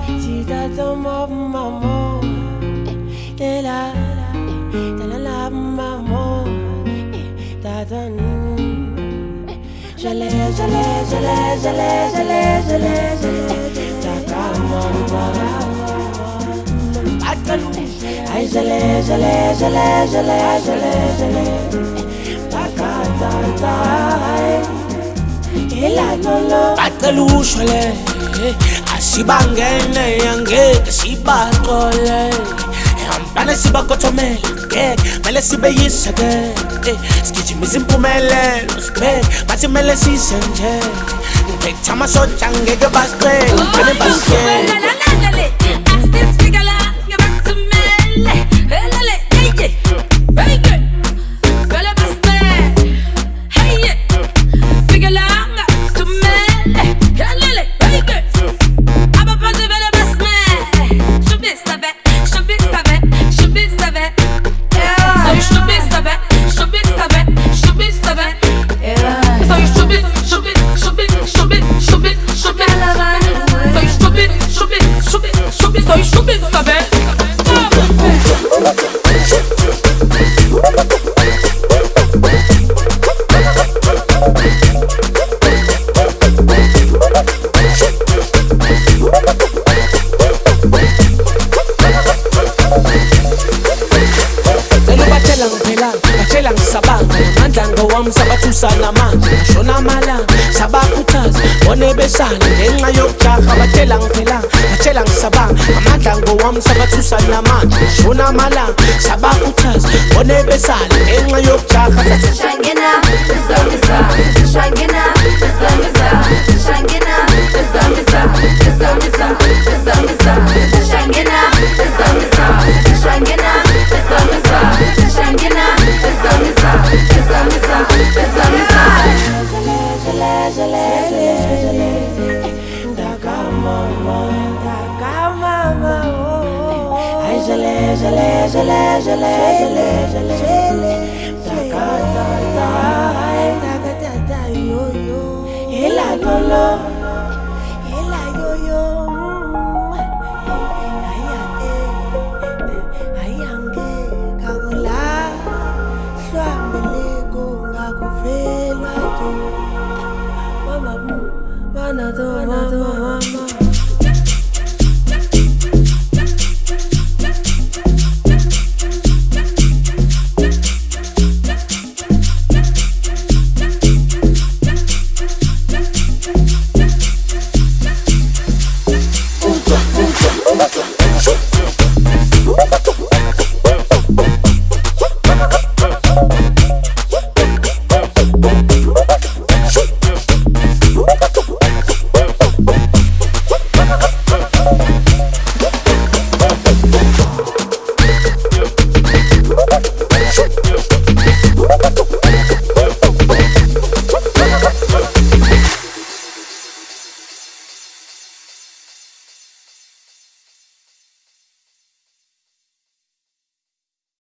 Si t'attends maman, t'es là, t'es là maman, t'attends. Je l'ai, t'attends maman. Ay, je l'ai, Atelushole, asibangene yange sibaxole. Hambana sibakothomela ngeke mele sibe yiseke. Sigijimisa impumelelo sibheke bathi mele sisenje. Ngiphethe amasotsha ngeke basiqele ngene basiqele. Batshela ngisabanga namandla ngowami sabathusa namanje ngashona amalanga sabakhuthaza bone besala ngenxa yokujaha batshela ngiphelanga batshela ngisabanga namandla ngowami sabathusa namanje ngashona amalanga sabakhuthaza bone besala ngenxa yokujaha Shangena, zamisa, shangena, zamisa, shangena, zamisa, zamisa, zamisa, shangena, zamisa, shangena, zamisa, shangena, zamisa, zamisa, zamisa. Il a ton